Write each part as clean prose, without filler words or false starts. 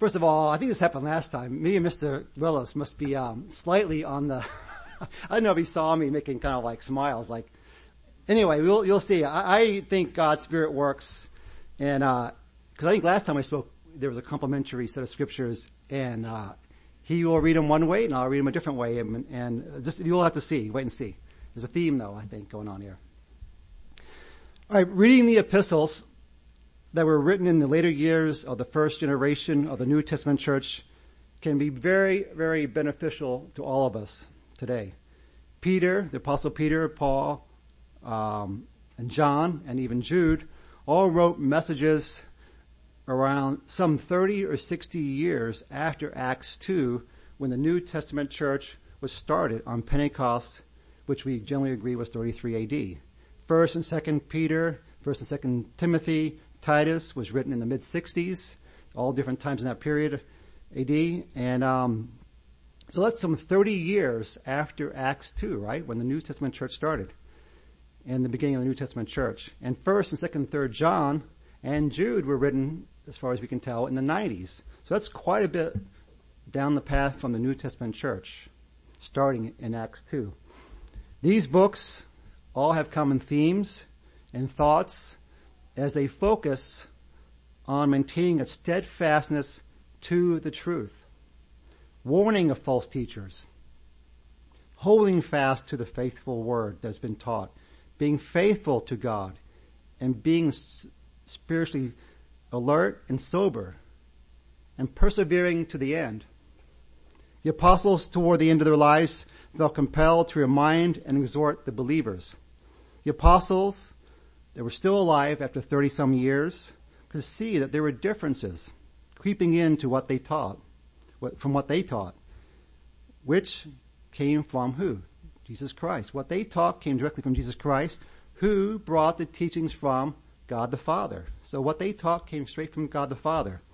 First of all, I think this happened last time. Me and Mr. Willis must be slightly on the, I don't know if he saw me making kind of like smiles. Like, anyway, you'll see. I think God's Spirit works, and because I think last time I spoke, there was a complimentary set of scriptures, and he will read them one way, and I'll read them a different way, and just you'll have to see, wait and see. There's a theme, though, I think, going on here. All right, reading the epistles that were written in the later years of the first generation of the New Testament church can be very, very beneficial to all of us today. Peter, the Apostle Peter, Paul, and John, and even Jude, all wrote messages around some 30 or 60 years after Acts 2, when the New Testament church was started on Pentecost, which we generally agree was 33 AD. 1st and 2nd Peter, 1st and 2nd Timothy, Titus was written in the mid-60s, all different times in that period, AD. And so that's some 30 years after Acts 2, right, when the New Testament church started, and the beginning of the New Testament church. And 1st and 2nd and 3rd John and Jude were written, as far as we can tell, in the 90s. So that's quite a bit down the path from the New Testament church, starting in Acts 2. These books all have common themes and thoughts as they focus on maintaining a steadfastness to the truth, warning of false teachers, holding fast to the faithful word that's been taught, being faithful to God, and being spiritually alert and sober, and persevering to the end. The apostles, toward the end of their lives, felt compelled to remind and exhort the believers. The apostles that were still alive after 30-some years could see that there were differences creeping into what they taught, from what they taught, which came from who? Jesus Christ. What they taught came directly from Jesus Christ, who brought the teachings from God the Father. So what they taught came straight from God the Father.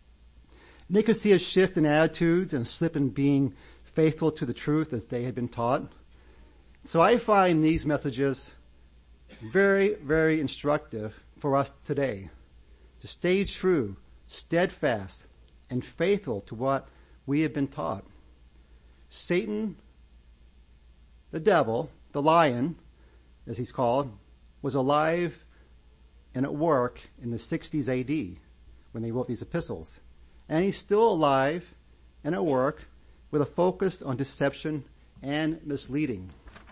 And they could see a shift in attitudes and a slip in being faithful to the truth as they had been taught. So I find these messages very, very instructive for us today to stay true, steadfast, and faithful to what we have been taught. Satan, the devil, the lion, as he's called, was alive and at work in the 60s AD when they wrote these epistles. And he's still alive and at work with a focus on deception and misleading.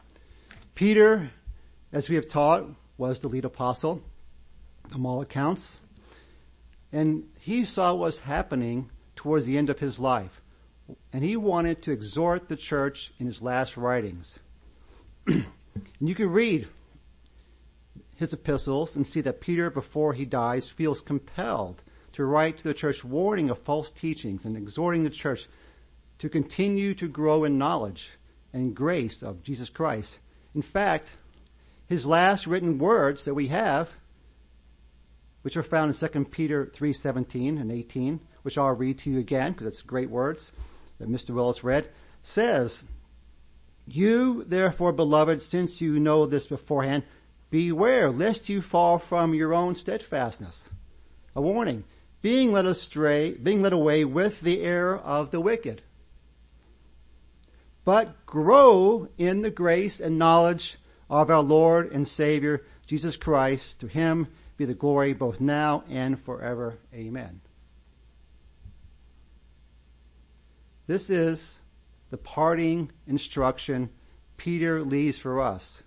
Peter, as we have taught, was the lead apostle from all accounts. And he saw what was happening towards the end of his life. And he wanted to exhort the church in his last writings. And you can read his epistles and see that Peter, before he dies, feels compelled to write to the church warning of false teachings and exhorting the church to continue to grow in knowledge and grace of Jesus Christ. In fact, his last written words that we have, which are found in 2 Peter 3:17 and 18, which I'll read to you again because it's great words that Mr. Willis read, says, "You, therefore, beloved, since you know this beforehand, beware lest you fall from your own steadfastness." A warning. Being led away with the error of the wicked. But grow in the grace and knowledge of our Lord and Savior, Jesus Christ. To him be the glory both now and forever. Amen. This is the parting instruction Peter leaves for us.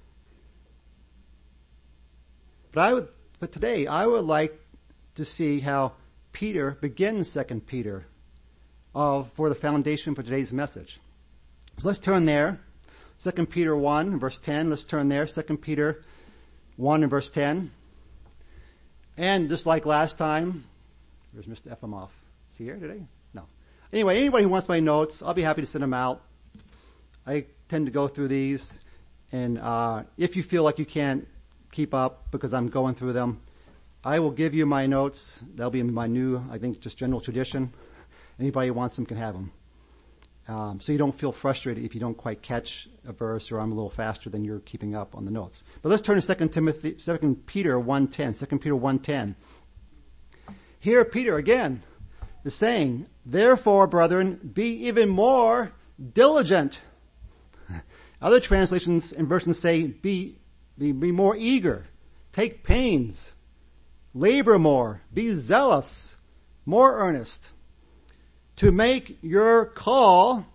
But today I would like to see how Peter begins 2 Peter for the foundation for today's message. So let's turn there. 2 Peter 1, verse 10. Let's turn there. 2 Peter 1 and verse 10. And just like last time, where's Mr. Efimov? Is he here today? No. Anyway, anybody who wants my notes, I'll be happy to send them out. I tend to go through these. And if you feel like you can't keep up because I'm going through them, I will give you my notes. That'll be my new, I think, just general tradition. Anybody who wants them can have them. So you don't feel frustrated if you don't quite catch a verse or I'm a little faster than you're keeping up on the notes. But let's turn to 2 Peter 1:10. 2 Peter 1:10. Here Peter again is saying, therefore, brethren, be even more diligent. Other translations and versions say, be more eager, take pains, labor more, be zealous, more earnest, to make your call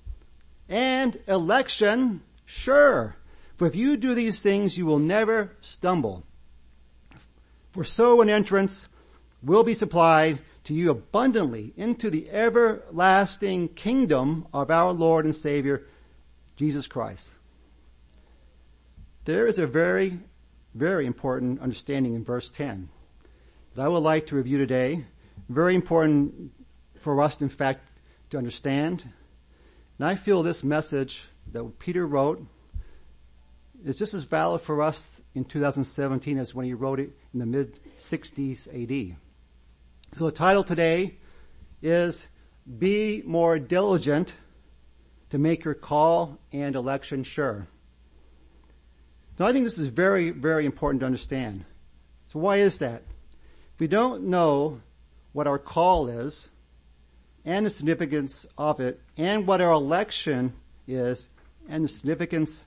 and election sure. For if you do these things, you will never stumble. For so an entrance will be supplied to you abundantly into the everlasting kingdom of our Lord and Savior, Jesus Christ. There is a very, very important understanding in verse 10 that I would like to review today. Very important for us, in fact, to understand. And I feel this message that Peter wrote is just as valid for us in 2017 as when he wrote it in the mid-60s AD. So the title today is Be More Diligent to Make Your Call and Election Sure. Now I think this is very, very important to understand. So why is that? If we don't know what our call is and the significance of it and what our election is and the significance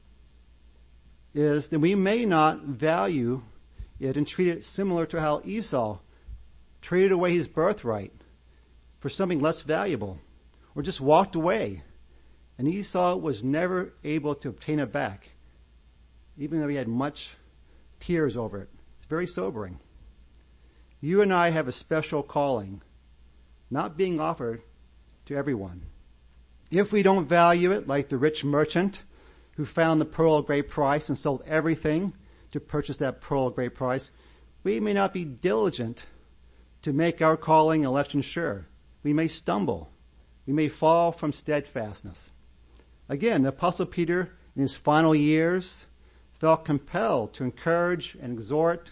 is, then we may not value it and treat it similar to how Esau traded away his birthright for something less valuable, or just walked away. And Esau was never able to obtain it back, even though he had much tears over it. It's very sobering. You and I have a special calling, not being offered to everyone. If we don't value it, like the rich merchant who found the pearl of great price and sold everything to purchase that pearl of great price, we may not be diligent to make our calling and election sure. We may stumble. We may fall from steadfastness. Again, the Apostle Peter, in his final years, felt compelled to encourage and exhort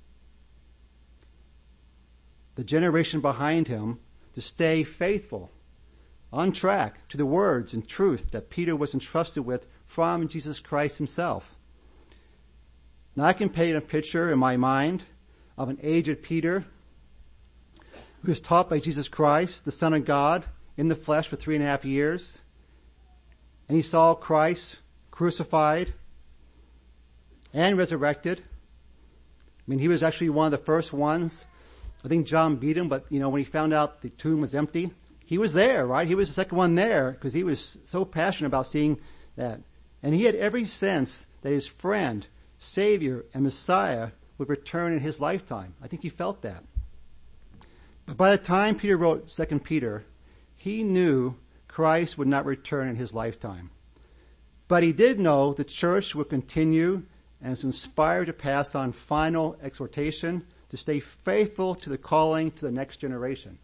the generation behind him to stay faithful, on track to the words and truth that Peter was entrusted with from Jesus Christ himself. Now I can paint a picture in my mind of an aged Peter who was taught by Jesus Christ, the Son of God, in the flesh for 3.5 years. And he saw Christ crucified and resurrected. I mean, he was actually one of the first ones. I think John beat him, but when he found out the tomb was empty, he was there, right? He was the second one there because he was so passionate about seeing that. And he had every sense that his friend, Savior, and Messiah would return in his lifetime. I think he felt that. But by the time Peter wrote 2 Peter, he knew Christ would not return in his lifetime. But he did know the church would continue and is inspired to pass on final exhortation to stay faithful to the calling to the next generation.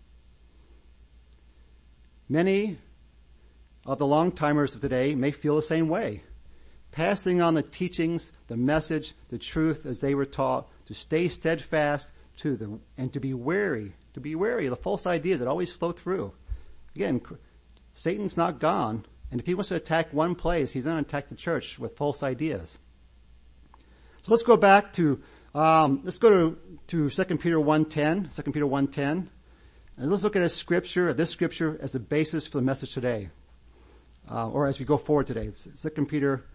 Many of the long-timers of today may feel the same way, passing on the teachings, the message, the truth as they were taught, to stay steadfast to them and to be wary of the false ideas that always flow through. Again, Satan's not gone, and if he wants to attack one place, he's going to attack the church with false ideas. So let's go back to 2 Peter 1:10, 2 Peter 1:10, and let's look at this scripture as the basis for the message today, or as we go forward today. It's 2 Peter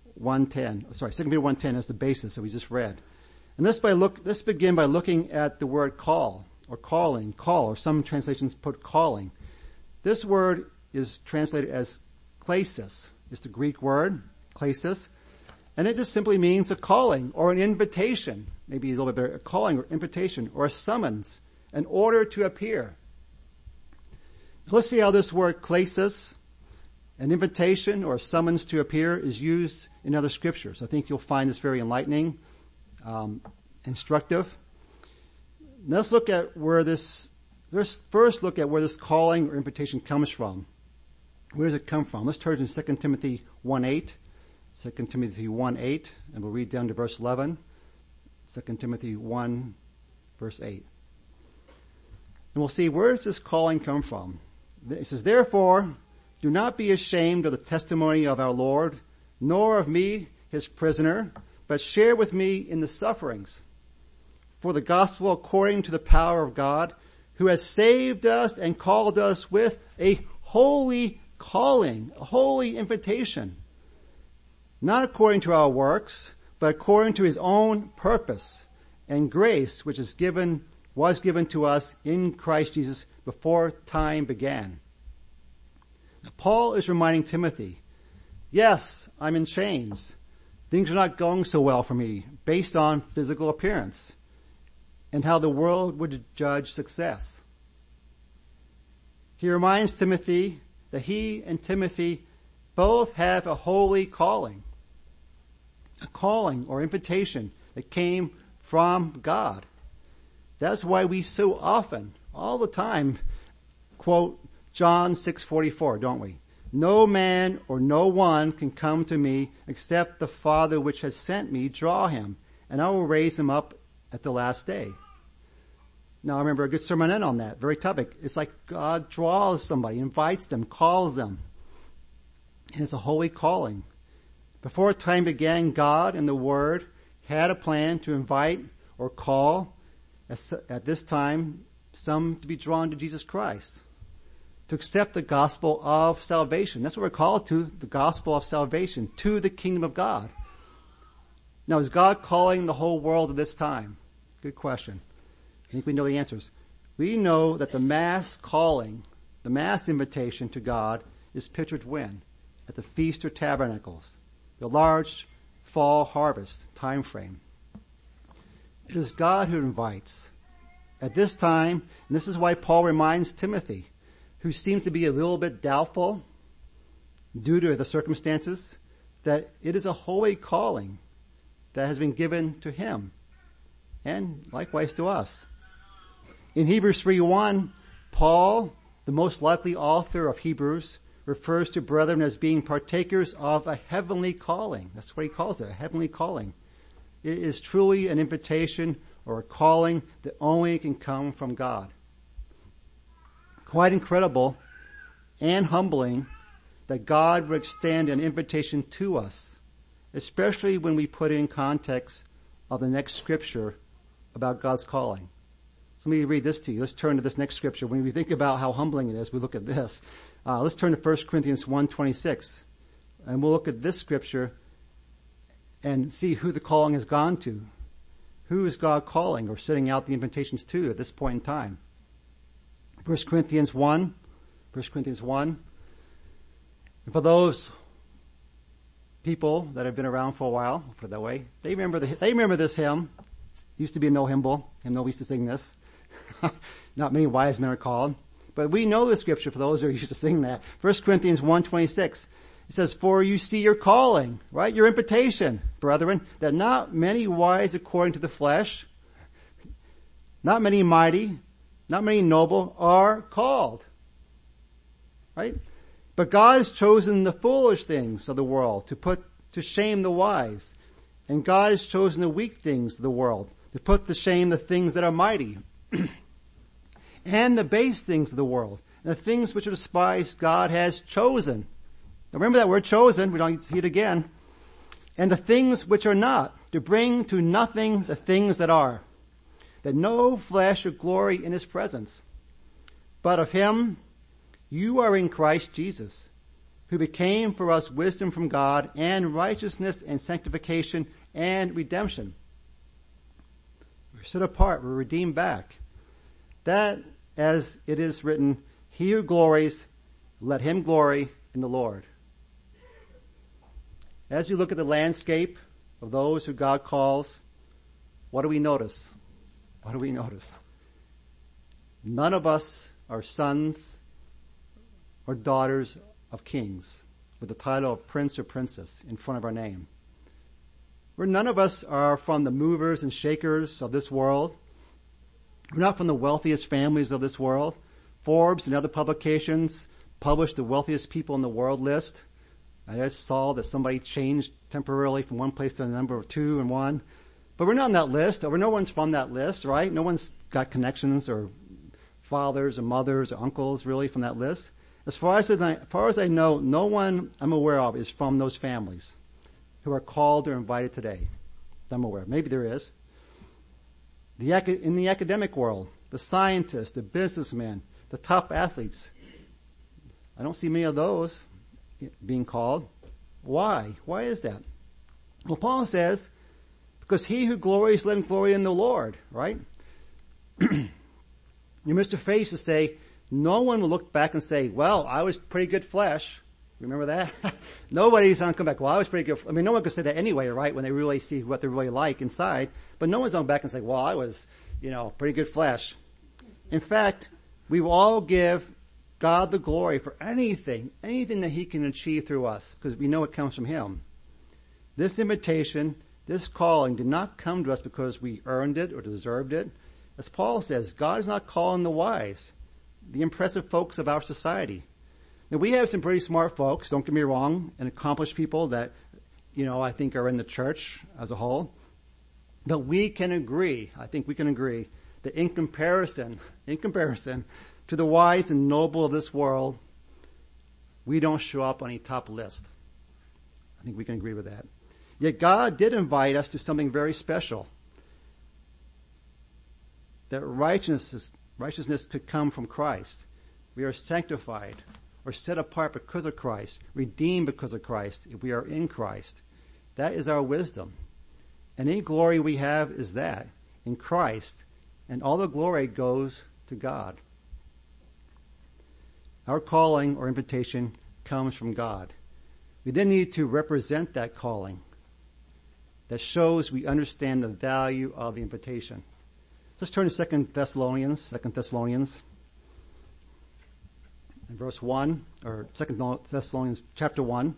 1:10 as the basis that we just read. And let's begin by looking at the word call, or calling, or some translations put calling. This word is translated as klesis. It's the Greek word, klesis. And it just simply means a calling or an invitation. Maybe a little bit better, a calling or invitation or a summons, an order to appear. Let's see how this word klesis, an invitation or a summons to appear, is used in other scriptures. I think you'll find this very enlightening, instructive. Let's look at let's first look at where this calling or invitation comes from. Where does it come from? Let's turn to 2 Timothy 1:8. 2 Timothy 1:8, and we'll read down to verse 11. 2 Timothy 1, verse 8. And we'll see, where does this calling come from? It says, therefore, do not be ashamed of the testimony of our Lord, nor of me, his prisoner, but share with me in the sufferings for the gospel according to the power of God, who has saved us and called us with a holy calling, a holy invitation, not according to our works, but according to his own purpose and grace, which was given to us in Christ Jesus before time began. Now, Paul is reminding Timothy, yes, I'm in chains. Things are not going so well for me based on physical appearance and how the world would judge success. He reminds Timothy that he and Timothy both have a holy calling, a calling or invitation that came from God. That's why we so often, all the time, quote John 6:44, don't we? No man or no one can come to me except the Father which has sent me draw him, and I will raise him up at the last day. Now I remember a good sermonette on that very topic. It's like God draws somebody, invites them, calls them. And it's a holy calling. Before time began, God and the Word had a plan to invite or call at this time some to be drawn to Jesus Christ, to accept the gospel of salvation. That's what we're called to, the gospel of salvation, to the kingdom of God. Now, is God calling the whole world at this time? Good question. I think we know the answers. We know that the mass calling, the mass invitation to God is pictured when? At the Feast of Tabernacles, the large fall harvest time frame. It is God who invites. At this time, and this is why Paul reminds Timothy, who seems to be a little bit doubtful due to the circumstances, that it is a holy calling that has been given to him and likewise to us. In Hebrews 3:1, Paul, the most likely author of Hebrews, refers to brethren as being partakers of a heavenly calling. That's what he calls it, a heavenly calling. It is truly an invitation or a calling that only can come from God. Quite incredible and humbling that God would extend an invitation to us, especially when we put it in context of the next scripture about God's calling. So let me read this to you. Let's turn to this next scripture. When we think about how humbling it is, we look at this. Let's turn to 1 Corinthians 1:26. And we'll look at this scripture and see who the calling has gone to. Who is God calling or sending out the invitations to at this point in time? 1 Corinthians 1. And for those people that have been around for a while, I'll put it that way, they remember this hymn. It used to be a no hymnal. We used to sing this. Not many wise men are called. But we know the scripture for those who are used to sing that. 1 Corinthians 1:26. It says, for you see your calling, right? Your invitation, brethren, that not many wise according to the flesh, not many mighty, not many noble are called. Right? But God has chosen the foolish things of the world to put to shame the wise. And God has chosen the weak things of the world to put to shame the things that are mighty. And the base things of the world. The things which are despised God has chosen. Now remember that word chosen. We don't need to see it again. And the things which are not, to bring to nothing the things that are, that no flesh should glory in his presence. But of him you are in Christ Jesus, who became for us wisdom from God and righteousness and sanctification and redemption. We're set apart. We're redeemed back. That, as it is written, he who glories, let him glory in the Lord. As we look at the landscape of those who God calls, what do we notice? What do we notice? None of us are sons or daughters of kings with the title of prince or princess in front of our name. None of us are from the movers and shakers of this world. We're not from the wealthiest families of this world. Forbes and other publications publish the wealthiest people in the world list. I just saw that somebody changed temporarily from one place to the number 2 and 1. But we're not on that list. No one's from that list, right? No one's got connections or fathers or mothers or uncles really from that list. As far as I know, no one I'm aware of is from those families who are called or invited today. I'm aware. Maybe there is. In the academic world, the scientists, the businessmen, the top athletes. I don't see many of those being called. Why? Why is that? Well, Paul says, because he who glories, let him glory in the Lord, right? Mr. Faye used to say, no one will look back and say, well, I was pretty good flesh. Remember that? Nobody's going to come back, well, I was pretty good. I mean, no one could say that anyway, right? When they really see what they're really like inside. But no one's going back and say, well, I was, pretty good flesh. In fact, we will all give God the glory for anything that he can achieve through us, because we know it comes from him. This invitation, this calling did not come to us because we earned it or deserved it. As Paul says, God is not calling the wise, the impressive folks of our society. Now, we have some pretty smart folks, don't get me wrong, and accomplished people that, I think are in the church as a whole. But we can agree, I think we can agree, that in comparison to the wise and noble of this world, we don't show up on any top list. I think we can agree with that. Yet God did invite us to something very special. That righteousness could come from Christ. We are sanctified or set apart because of Christ, redeemed because of Christ, if we are in Christ. That is our wisdom. And any glory we have is that, in Christ, and all the glory goes to God. Our calling or invitation comes from God. We then need to represent that calling. That shows we understand the value of the invitation. Let's turn to 2 Thessalonians, in verse 1, or 2 Thessalonians chapter 1.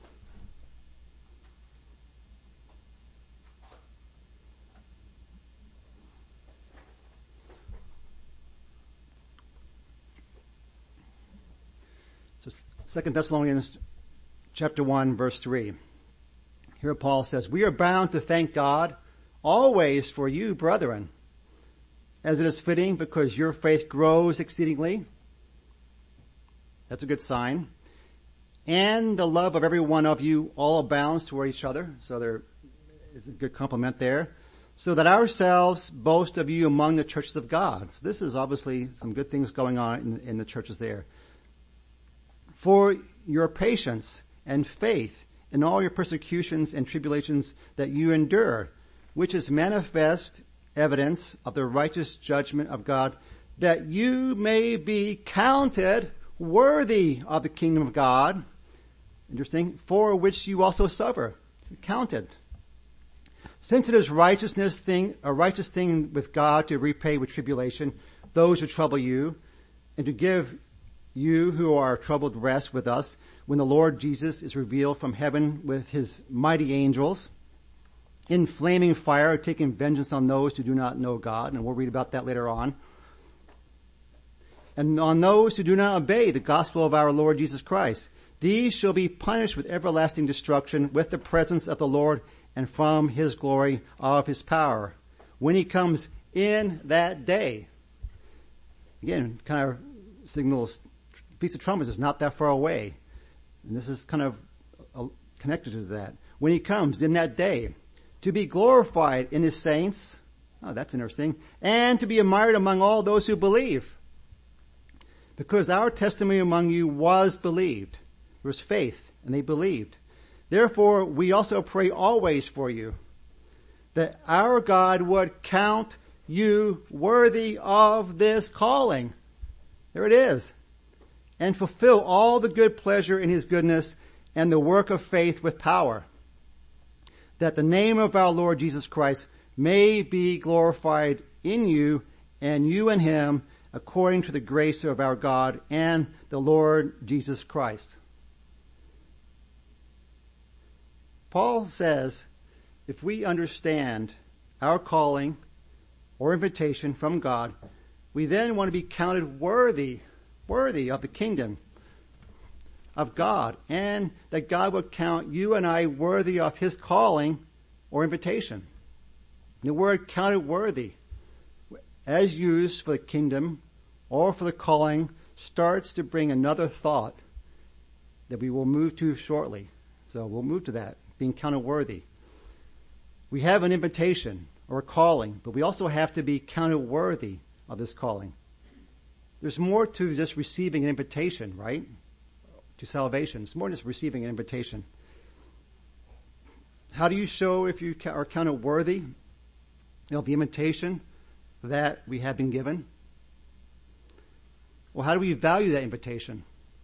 So 2 Thessalonians chapter 1, verse 3. Here Paul says, we are bound to thank God always for you, brethren, as it is fitting, because your faith grows exceedingly. That's a good sign. And the love of every one of you all abounds toward each other. So there is a good compliment there. So that ourselves boast of you among the churches of God. So this is obviously some good things going on in the churches there. For your patience and faith in all your persecutions and tribulations that you endure, which is manifest evidence of the righteous judgment of God, that you may be counted worthy of the kingdom of God. Interesting. For which you also suffer. Counted. Since it is a righteous thing with God to repay with tribulation those who trouble you, and to give you who are troubled rest with us when the Lord Jesus is revealed from heaven with his mighty angels in flaming fire, taking vengeance on those who do not know God. And we'll read about that later on. And on those who do not obey the gospel of our Lord Jesus Christ. These shall be punished with everlasting destruction with the presence of the Lord and from his glory of his power, when he comes in that day. Again, kind of signals, Feast of Trumpets is not that far away. And this is kind of connected to that. When he comes in that day, to be glorified in his saints. Oh, that's interesting. And to be admired among all those who believe. Because our testimony among you was believed. There was faith, and they believed. Therefore, we also pray always for you, that our God would count you worthy of this calling. There it is. And fulfill all the good pleasure in his goodness and the work of faith with power, that the name of our Lord Jesus Christ may be glorified in you and you in him, according to the grace of our God and the Lord Jesus Christ. Paul says, if we understand our calling or invitation from God, we then want to be counted worthy of the kingdom of God, and that God would count you and I worthy of his calling or invitation. The word counted worthy, as used for the kingdom or for the calling, starts to bring another thought that we will move to shortly. So we'll move to that, being counted worthy. We have an invitation or a calling, but we also have to be counted worthy of this calling. There's more to just receiving an invitation, right? To salvation. It's more than just receiving an invitation. How do you show if you are counted worthy of the invitation that we have been given? Well, how do we value that invitation?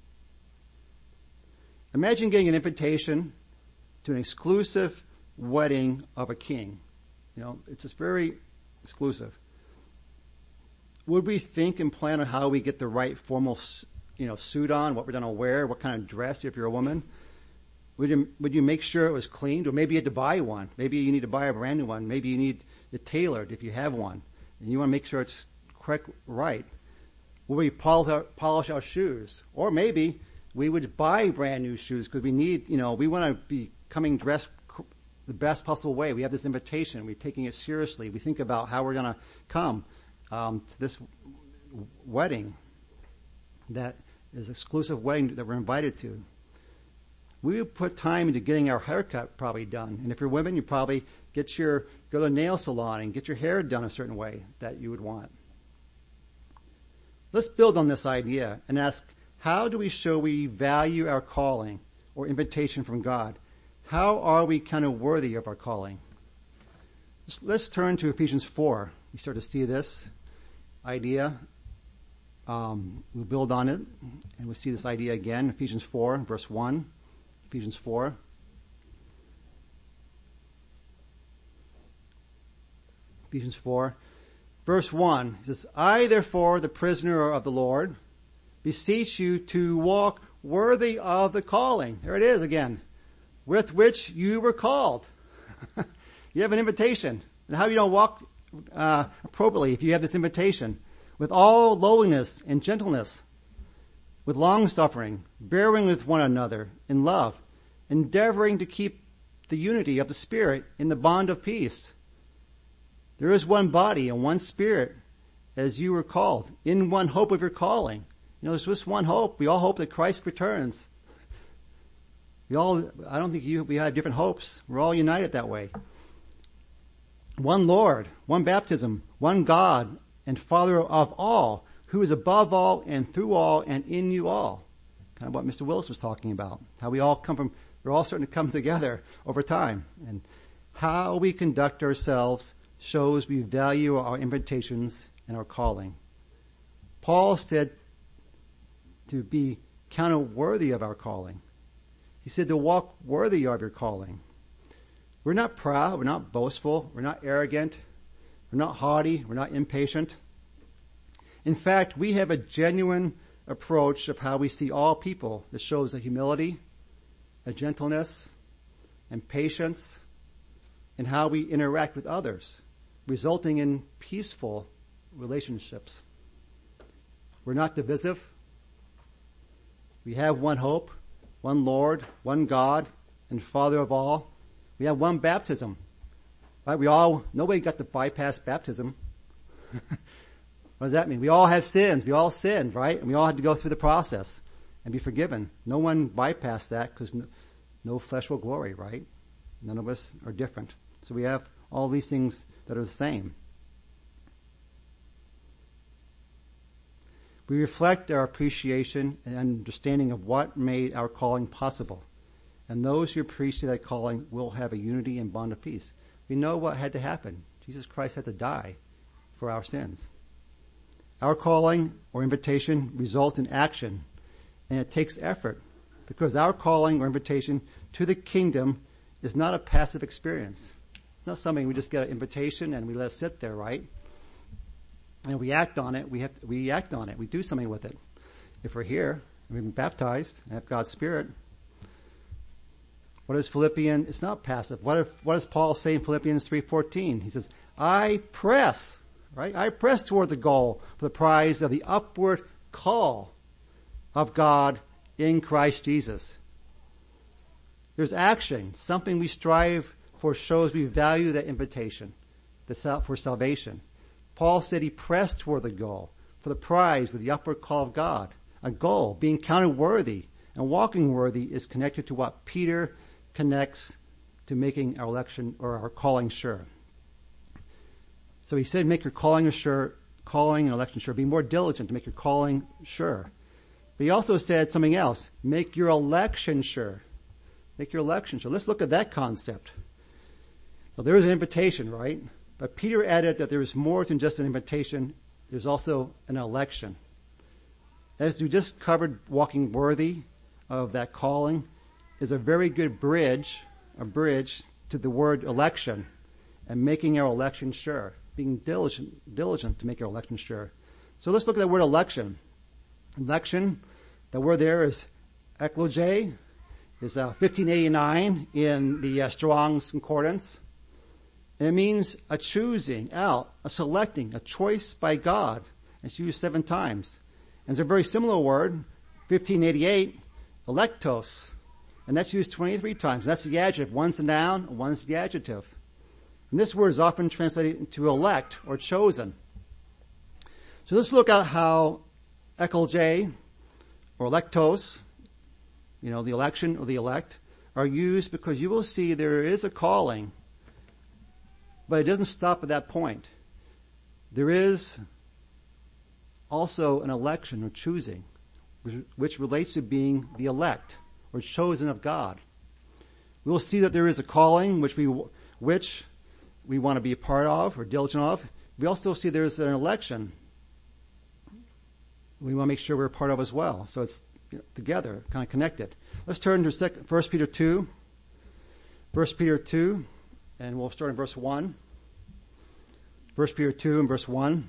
Imagine getting an invitation to an exclusive wedding of a king. It's just very exclusive. Would we think and plan on how we get the right formal, suit on, what we're going to wear, what kind of dress if you're a woman? Would you make sure it was cleaned? Or maybe you had to buy one. Maybe you need to buy a brand new one. Maybe you need it tailored if you have one. And you want to make sure it's correct, right. Will we polish our shoes? Or maybe we would buy brand new shoes because we need, we want to be coming dressed the best possible way. We have this invitation. We're taking it seriously. We think about how we're going to come to this wedding that is an exclusive wedding that we're invited to. We would put time into getting our haircut probably done. And if you're women, you probably go to the nail salon and get your hair done a certain way that you would want. Let's build on this idea and ask, how do we show we value our calling or invitation from God? How are we kind of worthy of our calling? Let's turn to Ephesians 4. You start to see this idea. We'll build on it, and we'll see this idea again. Ephesians 4, verse 1. Ephesians 4. Ephesians 4, verse 1. It says, I, therefore, the prisoner of the Lord, beseech you to walk worthy of the calling. There it is again. With which you were called. You have an invitation. And how you don't walk appropriately if you have this invitation? With all lowliness and gentleness, with long suffering, bearing with one another in love, endeavoring to keep the unity of the Spirit in the bond of peace. There is one body and one Spirit, as you were called, in one hope of your calling. There's just one hope. We all hope that Christ returns. I don't think we have different hopes. We're all united that way. One Lord, one baptism, one God and Father of all, who is above all and through all and in you all. Kind of what Mr. Willis was talking about. How we're all starting to come together over time. And how we conduct ourselves shows we value our invitations and our calling. Paul said to be counted worthy of our calling. He said to walk worthy of your calling. We're not proud. We're not boastful. We're not arrogant. We're not haughty. We're not impatient. In fact, we have a genuine approach of how we see all people that shows a humility, a gentleness, and patience in how we interact with others, resulting in peaceful relationships. We're not divisive. We have one hope, one Lord, one God, and Father of all. We have one baptism. Right? Nobody got to bypass baptism. What does that mean? We all have sins. We all sinned, right? And we all had to go through the process and be forgiven. No one bypassed that because no flesh will glory, right? None of us are different. So we have all these things that are the same. We reflect our appreciation and understanding of what made our calling possible. And those who appreciate that calling will have a unity and bond of peace. We know what had to happen. Jesus Christ had to die for our sins. Our calling or invitation results in action, and it takes effort, because our calling or invitation to the kingdom is not a passive experience. It's not something we just get an invitation and we let it sit there, right? And we act on it. We act on it. We do something with it. If we're here, we've been baptized and have God's Spirit. What is Philippians? It's not passive. What does Paul say in Philippians 3:14? He says, I press, right? I press toward the goal for the prize of the upward call of God in Christ Jesus. There's action. Something we strive for shows we value that invitation for salvation. Paul said he pressed toward the goal for the prize of the upward call of God. A goal, being counted worthy and walking worthy, is connected to what Peter connects to making our election or our calling sure. So he said, make your calling sure calling and election sure. Be more diligent to make your calling sure. But he also said something else. Make your election sure. Make your election sure. Let's look at that concept. Well, there is an invitation, right? But Peter added that there is more than just an invitation. There's also an election. As we just covered, walking worthy of that calling is a very good bridge to the word election and making our election sure. Being diligent to make our election sure. So let's look at the word election. Election, the word there is ekloge, is 1589 in the Strong's Concordance. And it means a choosing out, a selecting, a choice by God. It's used 7 times. And it's a very similar word, 1588, electos. And that's used 23 times. That's the adjective. One's the noun, one's the adjective. And this word is often translated into elect or chosen. So let's look at how ekloge or electos, the election or the elect, are used, because you will see there is a calling, but it doesn't stop at that point. There is also an election or choosing, which relates to being the elect or chosen of God. We will see that there is a calling which we want to be a part of or diligent of. We also see there's an election we want to make sure we're a part of as well. So it's together, kind of connected. Let's turn to 1 Peter 2. 1 Peter 2, and we'll start in verse 1. 1 Peter 2 and verse 1.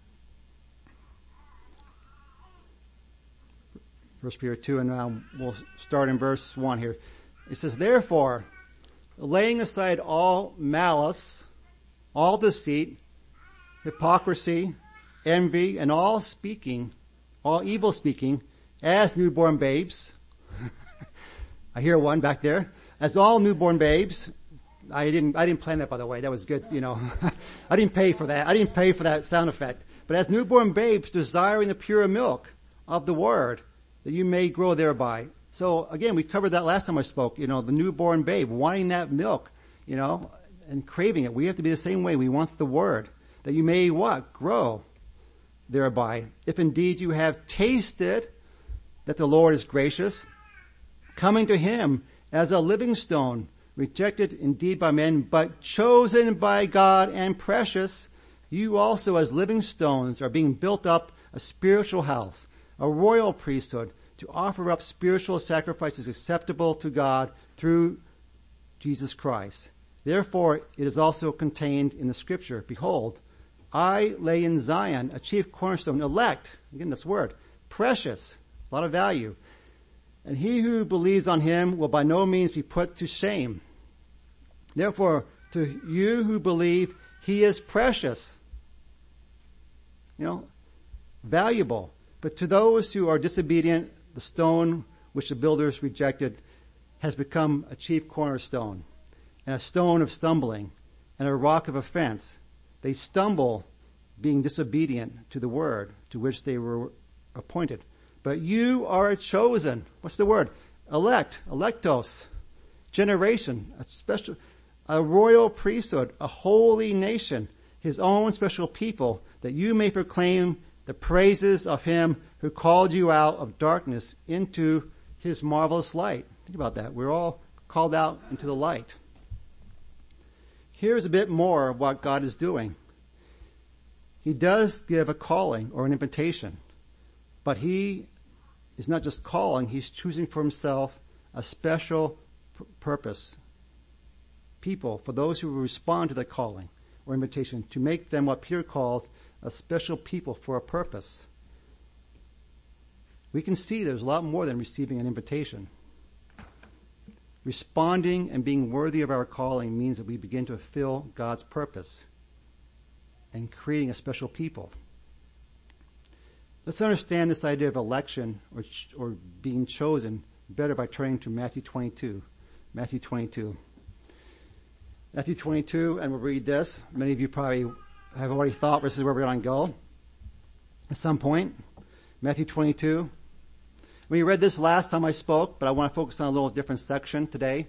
1 Peter 2, and now we'll start in verse 1 here. It says, therefore, laying aside all malice, all deceit, hypocrisy, envy, and all evil speaking, as newborn babes. I hear one back there. As all newborn babes. I didn't plan that, by the way. That was good, I didn't pay for that. I didn't pay for that sound effect. But as newborn babes, desiring the pure milk of the word, that you may grow thereby. So again, we covered that last time I spoke, the newborn babe, wanting that milk, and craving it. We have to be the same way. We want the word, that you may what? Grow thereby. If indeed you have tasted that the Lord is gracious, coming to him as a living stone, rejected indeed by men, but chosen by God and precious, you also as living stones are being built up a spiritual house, a royal priesthood, to offer up spiritual sacrifices acceptable to God through Jesus Christ. Therefore, it is also contained in the scripture, behold, I lay in Zion a chief cornerstone, elect, again this word, precious, a lot of value. And he who believes on him will by no means be put to shame. Therefore, to you who believe, he is precious. Valuable. But to those who are disobedient, the stone which the builders rejected has become a chief cornerstone, and a stone of stumbling, and a rock of offense. They stumble, being disobedient to the word to which they were appointed. But you are a chosen, what's the word? Elect, electos, generation, a royal priesthood, a holy nation, his own special people, that you may proclaim the praises of him who called you out of darkness into his marvelous light. Think about that. We're all called out into the light. Here's a bit more of what God is doing. He does give a calling or an invitation, but he is not just calling, he's choosing for himself a special purpose. People, for those who will respond to the calling or invitation, to make them what Peter calls a special people for a purpose. We can see there's a lot more than receiving an invitation. Responding and being worthy of our calling means that we begin to fulfill God's purpose and creating a special people. Let's understand this idea of election or being chosen better by turning to Matthew 22. Matthew 22. Matthew 22, and we'll read this. Many of you probably have already thought this is where we're going to go at some point. Matthew 22. We read this last time I spoke, but I want to focus on a little different section today.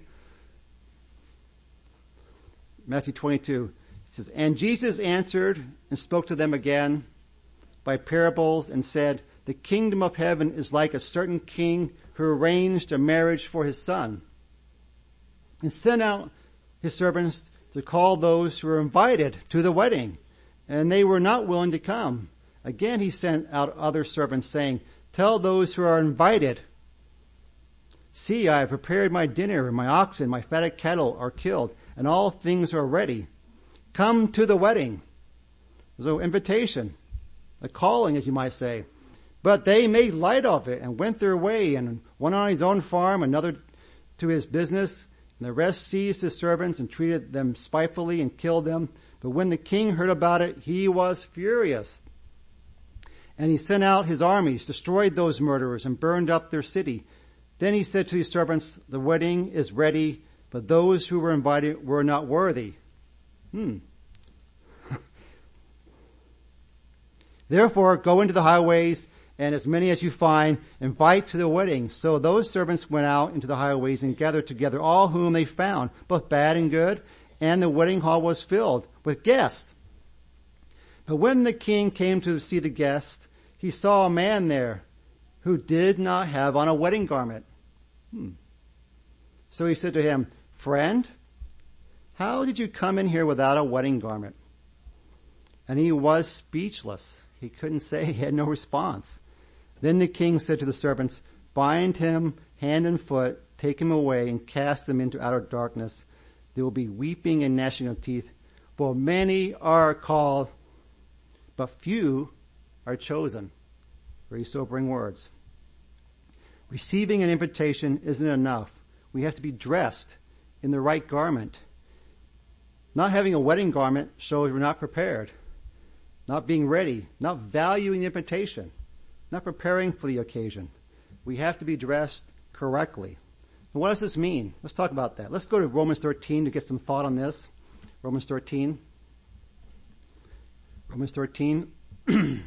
Matthew 22. It says, and Jesus answered and spoke to them again, by parables and said, the kingdom of heaven is like a certain king who arranged a marriage for his son and sent out his servants to call those who were invited to the wedding, and they were not willing to come. Again he sent out other servants saying, tell those who are invited, see, I have prepared my dinner, and my oxen, my fatted cattle are killed, and all things are ready. Come to the wedding. There's an invitation, a calling, as you might say. But they made light of it and went their way, and one on his own farm, another to his business. And the rest seized his servants and treated them spitefully and killed them. But when the king heard about it, he was furious. And he sent out his armies, destroyed those murderers, and burned up their city. Then he said to his servants, the wedding is ready, but those who were invited were not worthy. Therefore, go into the highways, and as many as you find, invite to the wedding. So those servants went out into the highways and gathered together all whom they found, both bad and good, and the wedding hall was filled with guests. But when the king came to see the guests, he saw a man there who did not have on a wedding garment. So he said to him, friend, how did you come in here without a wedding garment? And he was speechless. He couldn't say, he had no response. Then the king said to the servants, bind him hand and foot, take him away, and cast him into outer darkness. There will be weeping and gnashing of teeth, for many are called, but few are chosen. Very sobering words. Receiving an invitation isn't enough. We have to be dressed in the right garment. Not having a wedding garment shows we're not prepared, not being ready, not valuing the invitation, not preparing for the occasion. We have to be dressed correctly. And what does this mean? Let's talk about that. Let's go to Romans 13 to get some thought on this. Romans 13. Romans 13 in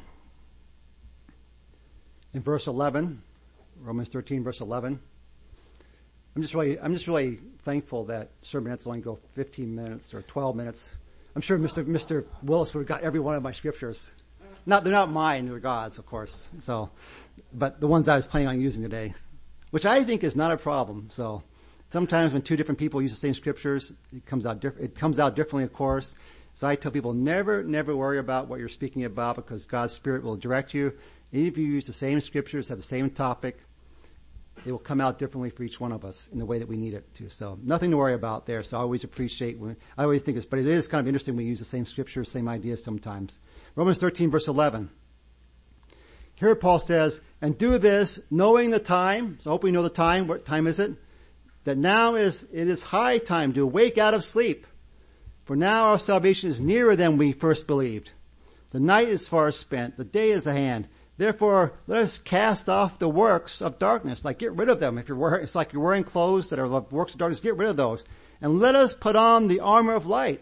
verse 11. Romans 13 verse 11. I'm just really thankful that sermonettes only go 15 minutes or 12 minutes. I'm sure Mr. Willis would have got every one of my scriptures. They're not mine, they're God's, of course. So, but the ones I was planning on using today, which I think is not a problem. So, sometimes when two different people use the same scriptures, it comes out differently, of course. So I tell people, never worry about what you're speaking about, because God's Spirit will direct you. Even if you use the same scriptures, have the same topic, it will come out differently for each one of us in the way that we need it to. So nothing to worry about there. So I always appreciate I always think but it is kind of interesting when we use the same scriptures, same ideas sometimes. Romans 13 verse 11. Here Paul says, and do this knowing the time. So I hope we know the time. What time is it? That now it is high time to wake out of sleep. For now our salvation is nearer than we first believed. The night is far spent. The day is at hand. Therefore, let us cast off the works of darkness. Like, get rid of them. It's like you're wearing clothes that are the works of darkness. Get rid of those. And let us put on the armor of light.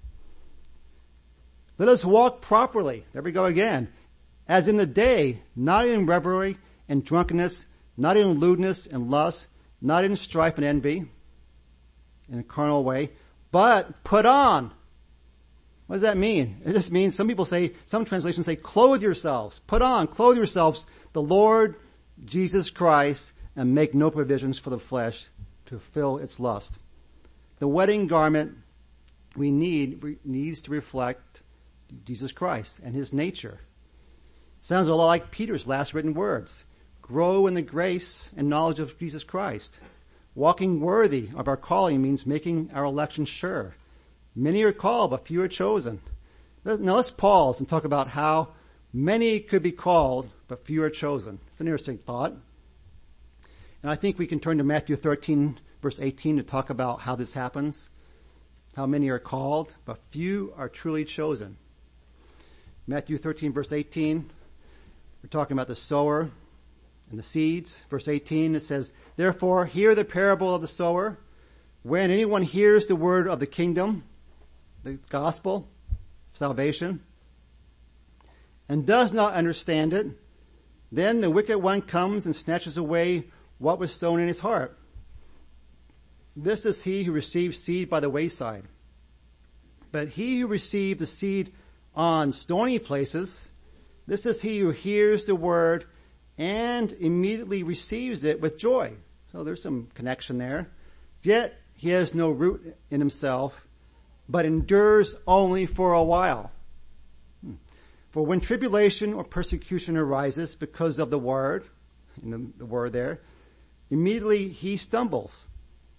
Let us walk properly. There we go again. As in the day, not in revelry and drunkenness, not in lewdness and lust, not in strife and envy, in a carnal way, but put on. What does that mean? It just means, some translations say, clothe yourselves. Put on, clothe yourselves, the Lord Jesus Christ, and make no provisions for the flesh to fulfill its lust. The wedding garment needs to reflect Jesus Christ and his nature. Sounds a lot like Peter's last written words. Grow in the grace and knowledge of Jesus Christ. Walking worthy of our calling means making our election sure. Many are called, but few are chosen. Now let's pause and talk about how many could be called, but few are chosen. It's an interesting thought. And I think we can turn to Matthew 13, verse 18 to talk about how this happens. How many are called, but few are truly chosen. Matthew 13, verse 18, we're talking about the sower and the seeds. Verse 18, it says, therefore, hear the parable of the sower. When anyone hears the word of the kingdom, the gospel, salvation, and does not understand it, then the wicked one comes and snatches away what was sown in his heart. This is he who receives seed by the wayside. But he who received the seed on stony places This is he who hears the word and immediately receives it with joy. So there's some connection there. Yet he has no root in himself, but endures only for a while. For when tribulation or persecution arises because of the word, the word there, immediately he stumbles,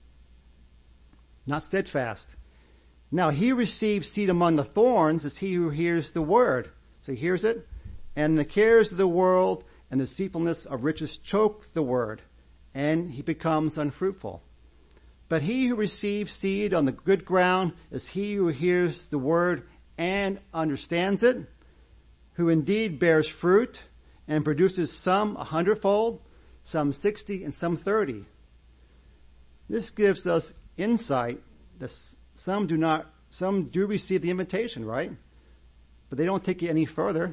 not steadfast. Now he receives seed among the thorns is he who hears the word. So he hears it, and the cares of the world and the deceitfulness of riches choke the word, and he becomes unfruitful. But he who receives seed on the good ground is he who hears the word and understands it, who indeed bears fruit and produces some 100-fold, some 60, and some 30. This gives us insight that some do receive the invitation, right? But they don't take it any further.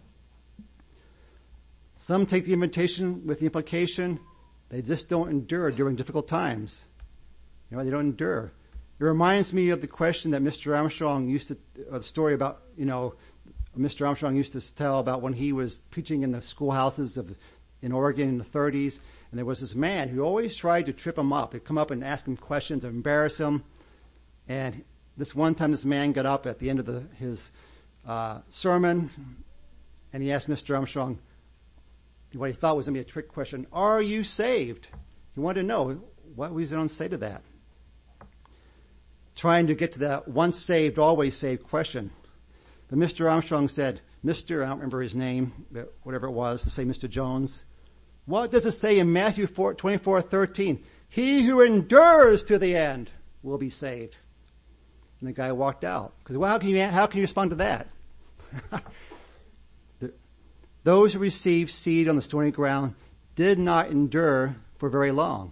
Some take the invitation with the implication they just don't endure during difficult times. They don't endure. It reminds me of the question that Mr. Armstrong the story about, Mr. Armstrong used to tell about when he was preaching in the schoolhouses in Oregon in the 30s, and there was this man who always tried to trip him up. He'd come up and ask him questions, embarrass him. And this one time, this man got up at the end of his sermon, and he asked Mr. Armstrong what he thought was going to be a trick question: "Are you saved?" He wanted to know what was he going to say to that. Trying to get to that once saved, always saved question. But Mr. Armstrong said, I don't remember his name, but whatever it was, to say Mr. Jones, what does it say in Matthew 24:13? He who endures to the end will be saved. And the guy walked out. Because how can you respond to that? Those who received seed on the stony ground did not endure for very long.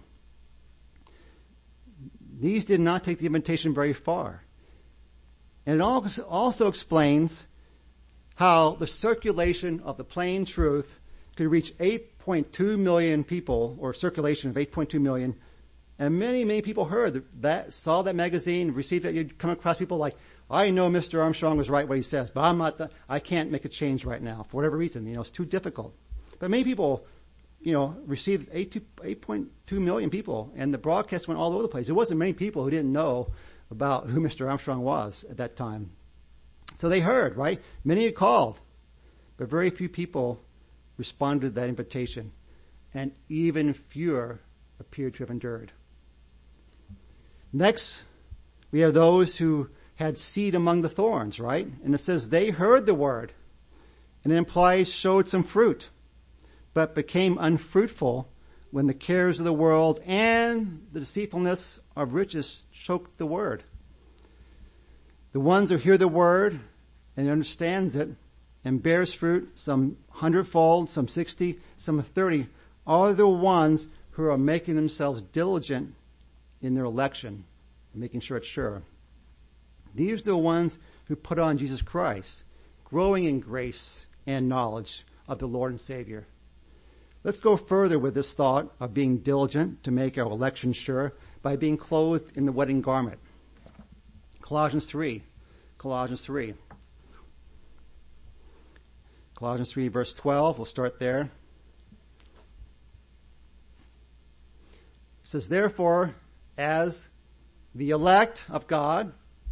These did not take the invitation very far. And it also explains how the circulation of the plain truth could reach 8.2 million people, or circulation of 8.2 million. And many, many people heard that, saw that magazine, received it. You'd come across people like, I know Mr. Armstrong was right what he says, but I can't make a change right now for whatever reason. It's too difficult. But many people, received 8.2 million people, and the broadcast went all over the place. There wasn't many people who didn't know about who Mr. Armstrong was at that time. So they heard, right? Many had called, but very few people responded to that invitation, and even fewer appeared to have endured. Next, we have those who had seed among the thorns, right? And it says they heard the word, and it implies showed some fruit, but became unfruitful when the cares of the world and the deceitfulness of riches choked the word. The ones who hear the word and understands it and bears fruit, some 100-fold, some 60, some 30, are the ones who are making themselves diligent in their election, making sure it's sure. These are the ones who put on Jesus Christ, growing in grace and knowledge of the Lord and Savior. Let's go further with this thought of being diligent to make our election sure by being clothed in the wedding garment. Colossians 3 verse 12, we'll start there. It says, therefore, as the elect of God,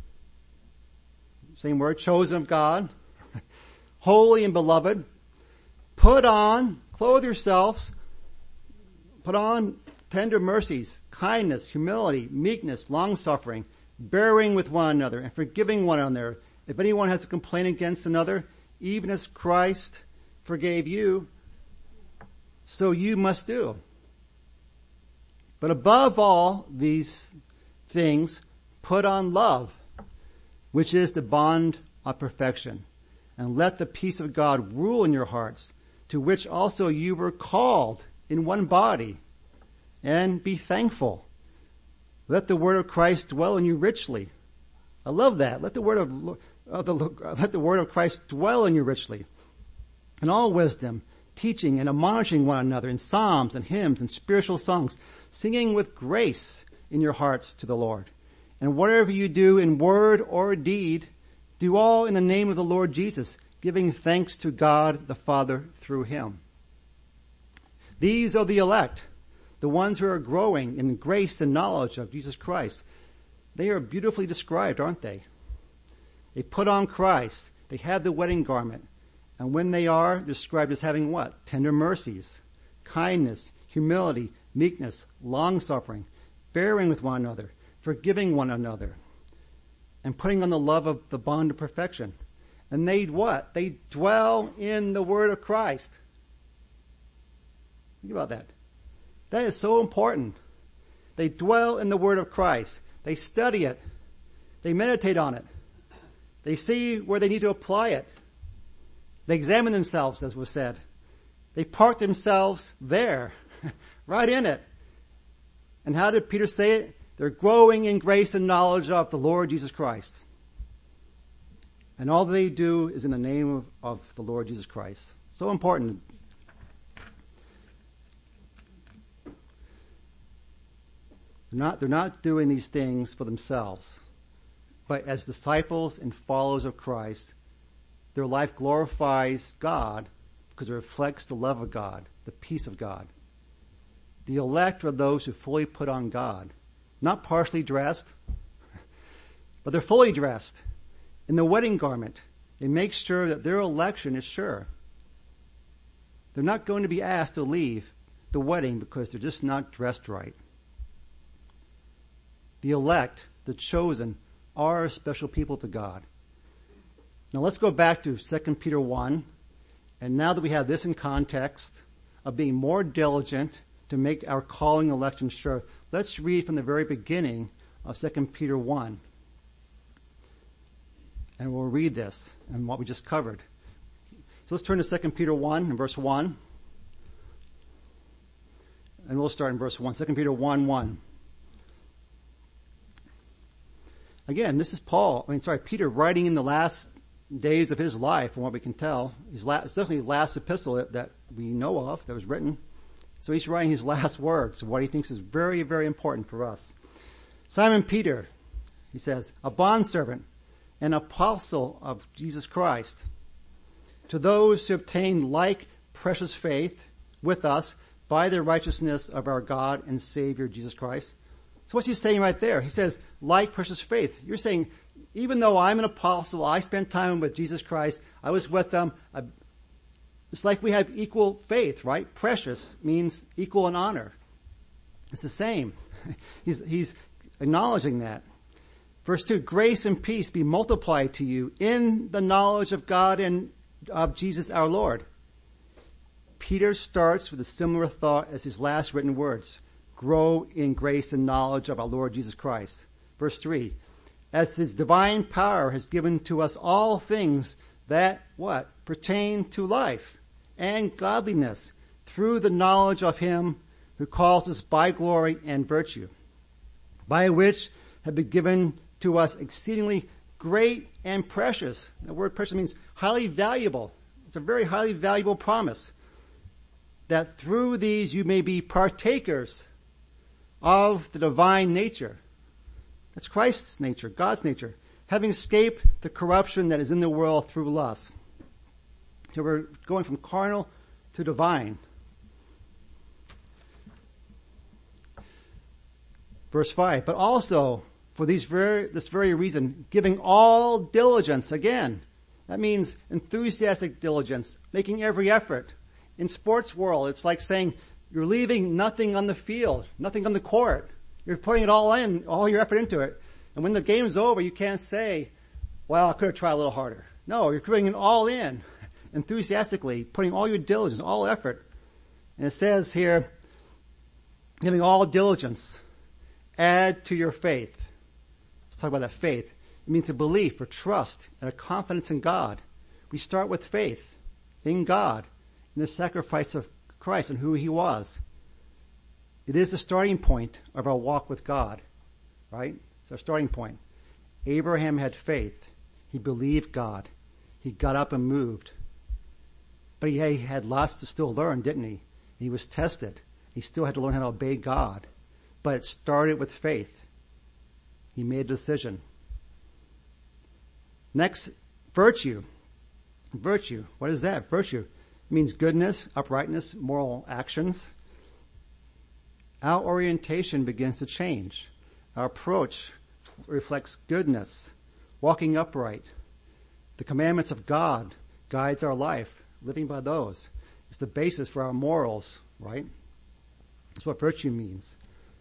same word, chosen of God, holy and beloved, clothe yourselves, put on tender mercies, kindness, humility, meekness, long-suffering, bearing with one another, and forgiving one another. If anyone has a complaint against another, even as Christ forgave you, so you must do. But above all these things, put on love, which is the bond of perfection. And let the peace of God rule in your hearts, to which also you were called in one body. And be thankful. Let the word of Christ dwell in you richly. I love that. Let the word of Christ dwell in you richly. In all wisdom, teaching and admonishing one another in psalms and hymns and spiritual songs, singing with grace in your hearts to the Lord. And whatever you do in word or deed, do all in the name of the Lord Jesus, giving thanks to God the Father through him. These are the elect, the ones who are growing in grace and knowledge of Jesus Christ. They are beautifully described, aren't they? They put on Christ. They have the wedding garment. And when they are described as having what? Tender mercies, kindness, humility, meekness, long-suffering, bearing with one another, forgiving one another, and putting on the love of the bond of perfection. And they what? They dwell in the word of Christ. Think about that. That is so important. They dwell in the word of Christ. They study it. They meditate on it. They see where they need to apply it. They examine themselves, as was said. They park themselves there, right in it. And how did Peter say it? They're growing in grace and knowledge of the Lord Jesus Christ. And all they do is in the name of the Lord Jesus Christ. So important. They're not doing these things for themselves. But as disciples and followers of Christ, their life glorifies God because it reflects the love of God, the peace of God. The elect are those who fully put on God. Not partially dressed, but they're fully dressed in the wedding garment. They make sure that their election is sure. They're not going to be asked to leave the wedding because they're just not dressed right. The elect, the chosen, are a special people to God. Now let's go back to 2 Peter 1. And now that we have this in context of being more diligent to make our calling election sure, let's read from the very beginning of 2 Peter 1. And we'll read this and what we just covered. So let's turn to 2 Peter 1 and verse 1. And we'll start in verse 1. 2 Peter 1:1. Again, this is Peter writing in the last days of his life, from what we can tell. It's definitely his last epistle that we know of, that was written. So he's writing his last words, what he thinks is very, very important for us. Simon Peter, he says, a bondservant, an apostle of Jesus Christ, to those who obtain like precious faith with us by the righteousness of our God and Savior Jesus Christ. So what's he saying right there? He says, like precious faith. You're saying, even though I'm an apostle, I spent time with Jesus Christ, I was with them, it's like we have equal faith, right? Precious means equal in honor. It's the same. He's acknowledging that. Verse 2, grace and peace be multiplied to you in the knowledge of God and of Jesus our Lord. Peter starts with a similar thought as his last written words. Grow in grace and knowledge of our Lord Jesus Christ. Verse 3, as his divine power has given to us all things that, what? Pertain to life and godliness through the knowledge of him who calls us by glory and virtue, by which have been given to us exceedingly great and precious. The word precious means highly valuable. It's a very highly valuable promise that through these you may be partakers of the divine nature. That's Christ's nature, God's nature, having escaped the corruption that is in the world through lust. So we're going from carnal to divine. Verse 5, but also for this very reason, giving all diligence, again, that means enthusiastic diligence, making every effort. In sports world, it's like saying you're leaving nothing on the field, nothing on the court. You're putting it all in, all your effort into it. And when the game's over, you can't say, well, I could have tried a little harder. No, you're putting it all in, enthusiastically, putting all your diligence, all effort. And it says here, giving all diligence, add to your faith. Let's talk about that faith. It means a belief or trust and a confidence in God. We start with faith in God, in the sacrifice of Christ and who he was. It is the starting point of our walk with God, right? It's our starting point. Abraham had faith. He believed God. He got up and moved. But he had lots to still learn, didn't he? He was tested. He still had to learn how to obey God. But it started with faith. He made a decision. Next, virtue. Virtue. What is that? Virtue. It means goodness, uprightness, moral actions. Our orientation begins to change. Our approach reflects goodness, walking upright. The commandments of God guides our life, living by those. It's the basis for our morals, right? That's what virtue means.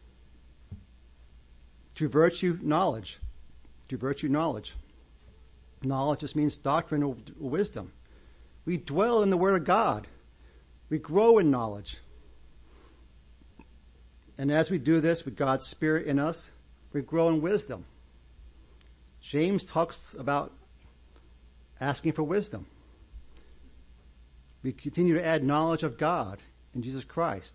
To virtue, knowledge. To virtue, knowledge. Knowledge just means doctrinal wisdom. We dwell in the Word of God. We grow in knowledge. And as we do this with God's Spirit in us, we grow in wisdom. James talks about asking for wisdom. We continue to add knowledge of God in Jesus Christ.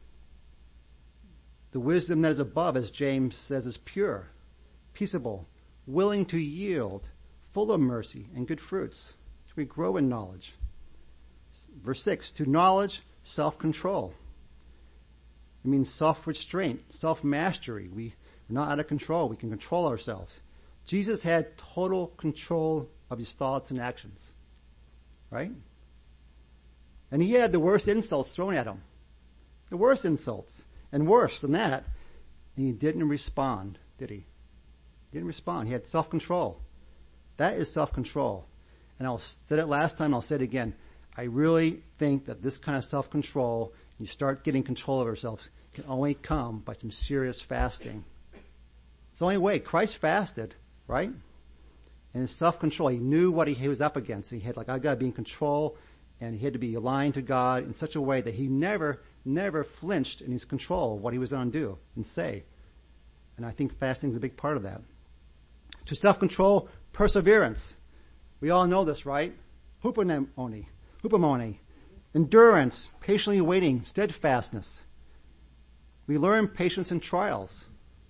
The wisdom that is above, as James says, is pure, peaceable, willing to yield, full of mercy and good fruits. So we grow in knowledge. Verse 6, to knowledge, self-control. It means self-restraint, self-mastery. We're not out of control. We can control ourselves. Jesus had total control of his thoughts and actions. Right? And he had the worst insults thrown at him. The worst insults. And worse than that. And he didn't respond, did he? He didn't respond. He had self-control. That is self-control. And I said it last time, I'll say it again. I really think that this kind of self-control, you start getting control of ourselves, can only come by some serious fasting. It's the only way. Christ fasted, right? And his self-control, he knew what he was up against. He had I got to be in control, and he had to be aligned to God in such a way that he never flinched in his control of what he was going to do and say. And I think fasting is a big part of that. To self-control, perseverance. We all know this, right? Hupomone. Endurance, patiently waiting, steadfastness. We learn patience in trials.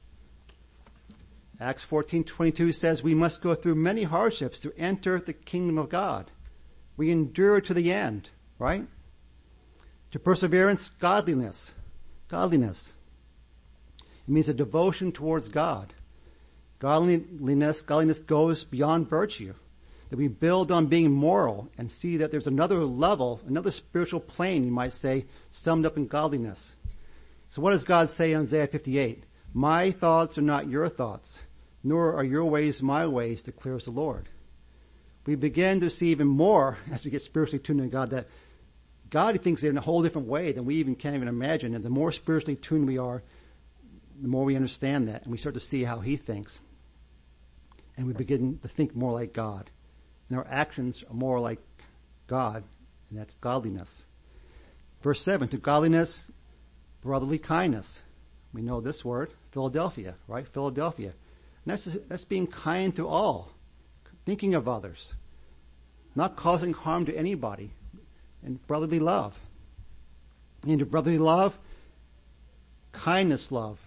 Acts 14:22 says we must go through many hardships to enter the kingdom of God. We endure to the end, right? To perseverance, godliness. Godliness. It means a devotion towards God. Godliness goes beyond virtue. That we build on being moral and see that there's another level, another spiritual plane, you might say, summed up in godliness. So what does God say in Isaiah 58? My thoughts are not your thoughts, nor are your ways my ways, declares the Lord. We begin to see even more as we get spiritually tuned to God that God thinks in a whole different way than we even can't even imagine. And the more spiritually tuned we are, the more we understand that. And we start to see how he thinks. And we begin to think more like God. And our actions are more like God. And that's godliness. Verse 7, to godliness, brotherly kindness. We know this word, Philadelphia, right? Philadelphia. And that's being kind to all. Thinking of others. Not causing harm to anybody. And brotherly love. Into brotherly love, kindness love.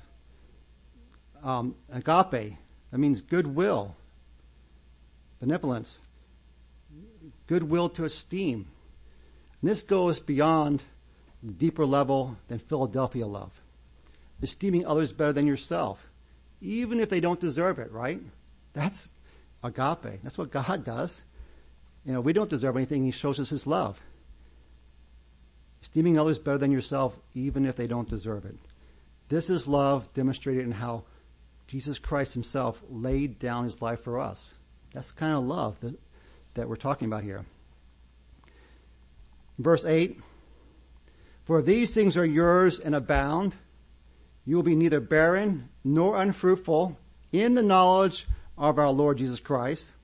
Agape. That means goodwill. Benevolence. Goodwill to esteem. And this goes beyond the deeper level than Philadelphia love. Esteeming others better than yourself. Even if they don't deserve it, right? That's agape. That's what God does. We don't deserve anything. He shows us his love. Esteeming others better than yourself, even if they don't deserve it. This is love demonstrated in how Jesus Christ himself laid down his life for us. That's the kind of love that we're talking about here. Verse 8, for if these things are yours and abound, you will be neither barren nor unfruitful in the knowledge of our Lord Jesus Christ.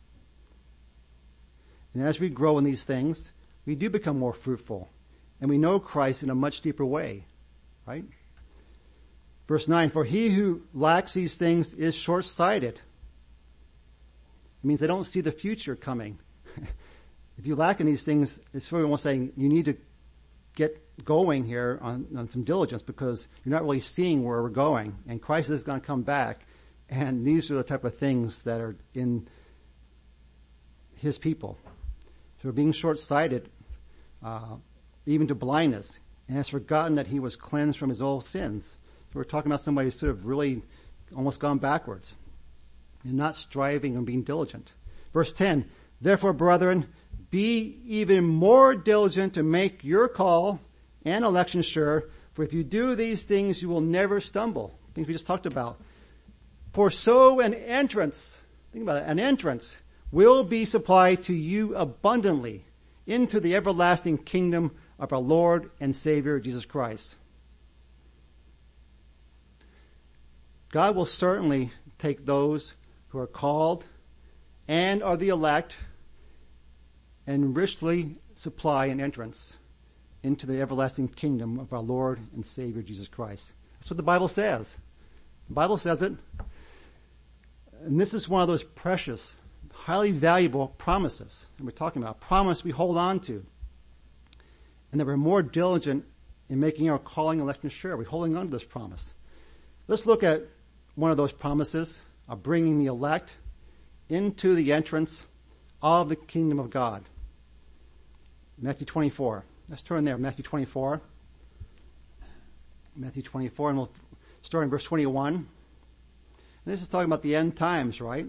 And as we grow in these things, we do become more fruitful. And we know Christ in a much deeper way. Right? Verse 9, for he who lacks these things is short-sighted. It means they don't see the future coming. If you lack in these things, it's really almost saying you need to get going here on some diligence because you're not really seeing where we're going. And Christ is going to come back. And these are the type of things that are in his people. So being short-sighted, even to blindness, and has forgotten that he was cleansed from his old sins. So we're talking about somebody who's sort of really almost gone backwards and not striving and being diligent. Verse 10, therefore, brethren, Be even more diligent to make your call and election sure, for if you do these things, you will never stumble. Things we just talked about. For so an entrance, think about it, an entrance will be supplied to you abundantly into the everlasting kingdom of our Lord and Savior, Jesus Christ. God will certainly take those who are called and are the elect and richly supply an entrance into the everlasting kingdom of our Lord and Savior, Jesus Christ. That's what the Bible says. The Bible says it. And this is one of those precious, highly valuable promises that we're talking about. A promise we hold on to. And that we're more diligent in making our calling election sure. We're holding on to this promise. Let's look at one of those promises of bringing the elect into the entrance of the kingdom of God. Matthew 24. Let's turn there. Matthew 24. Matthew 24, and we'll start in verse 21. And this is talking about the end times, right?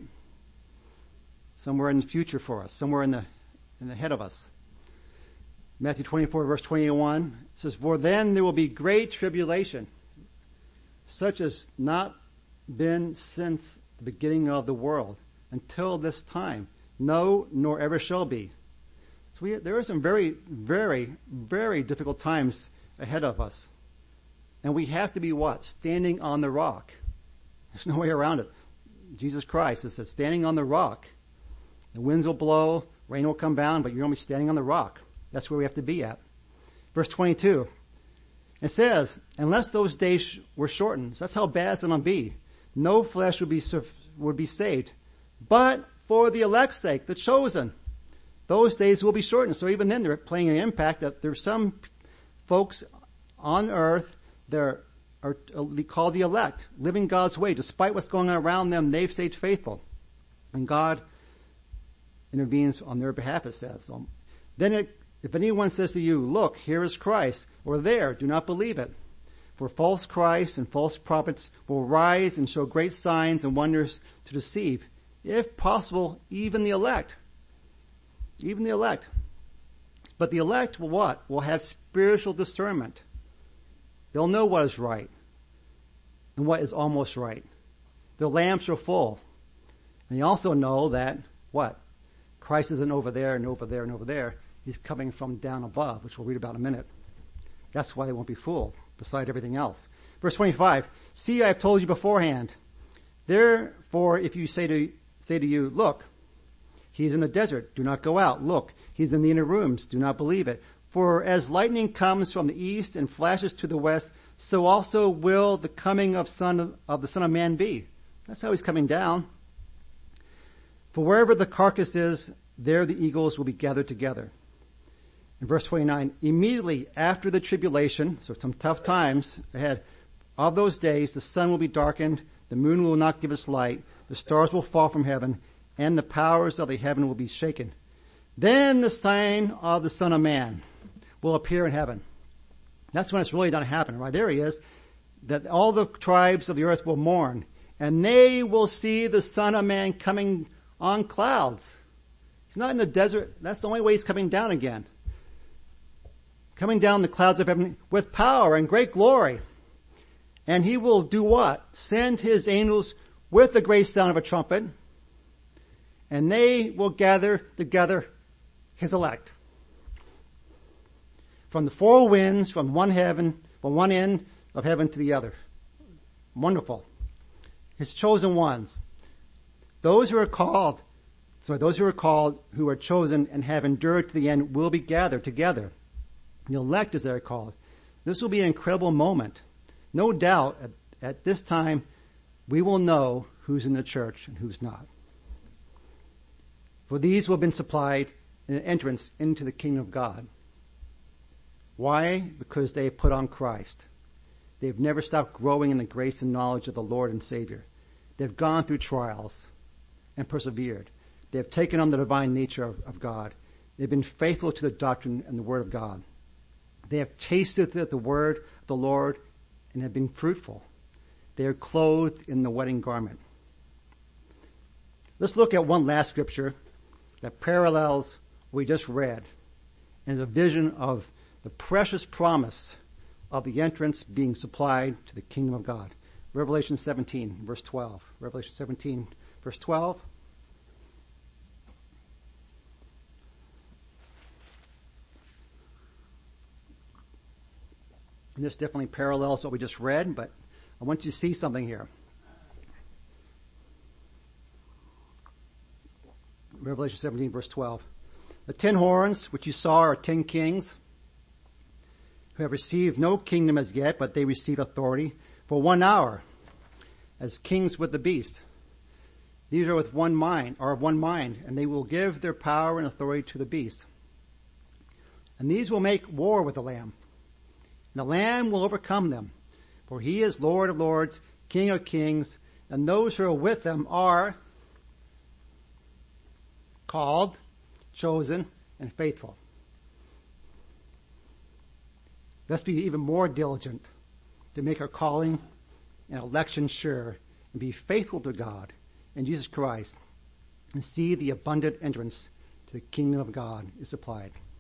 Somewhere in the future for us, somewhere in the ahead of us. Matthew 24, verse 21 says, "For then there will be great tribulation, such as not been since the beginning of the world, until this time, no, nor ever shall be." So there are some very, very, very difficult times ahead of us. And we have to be what? Standing on the rock. There's no way around it. Jesus Christ, it says, standing on the rock. The winds will blow, rain will come down, but you're going to be standing on the rock. That's where we have to be at. Verse 22. It says, "Unless those days were shortened," so that's how bad it's going to be. "No flesh would be saved. But for the elect's sake, the chosen, those days will be shortened." So even then they're playing an impact that there's some folks on earth that are called the elect, living God's way. Despite what's going on around them, they've stayed faithful. And God intervenes on their behalf, it says. Then if anyone says to you, "Look, here is Christ," or "There," do not believe it. For false Christs and false prophets will rise and show great signs and wonders to deceive, if possible, even the elect. Even the elect. But the elect will what? Will have spiritual discernment. They'll know what is right and what is almost right. Their lamps are full. And they also know that what? Christ isn't over there and over there and over there. He's coming from down above, which we'll read about in a minute. That's why they won't be fooled, beside everything else. Verse 25, "See, I have told you beforehand. Therefore, if you say to you, 'Look, he's in the desert,' do not go out. 'Look, he's in the inner rooms,' do not believe it. For as lightning comes from the east and flashes to the west, so also will the coming of the Son of Man be." That's how he's coming down. "For wherever the carcass is, there the eagles will be gathered together." In verse 29, "Immediately after the tribulation," so some tough times ahead, "of those days, the sun will be darkened, the moon will not give its light, the stars will fall from heaven, and the powers of the heaven will be shaken. Then the sign of the Son of Man will appear in heaven." That's when it's really going to happen, right? There he is. "That all the tribes of the earth will mourn, and they will see the Son of Man coming on clouds." He's not in the desert. That's the only way he's coming down again. Coming down the clouds of heaven with power and great glory. And he will do what? Send his angels with the great sound of a trumpet, and they will gather together his elect. From the four winds, from one end of heaven to the other. Wonderful. His chosen ones. Those who are called, who are chosen and have endured to the end will be gathered together. The elect, as they're called. This will be an incredible moment. No doubt at this time we will know who's in the church and who's not. For these will have been supplied an entrance into the kingdom of God. Why? Because they have put on Christ. They've never stopped growing in the grace and knowledge of the Lord and Savior. They've gone through trials and persevered. They have taken on the divine nature of God. They've been faithful to the doctrine and the word of God. They have tasted the word of the Lord and have been fruitful. They are clothed in the wedding garment. Let's look at one last scripture that parallels we just read is a vision of the precious promise of the entrance being supplied to the kingdom of God. Revelation 17, verse 12. Revelation 17, verse 12. And this definitely parallels what we just read, but I want you to see something here. Revelation 17, verse 12. The 10 horns which you saw are 10 kings who have received no kingdom as yet, but they receive authority for 1 hour as kings with the beast. These are of one mind, and they will give their power and authority to the beast. And these will make war with the Lamb. And the Lamb will overcome them, for he is Lord of lords, King of kings, and those who are with them are called, chosen, and faithful. Let's be even more diligent to make our calling and election sure and be faithful to God and Jesus Christ and see the abundant entrance to the kingdom of God is supplied.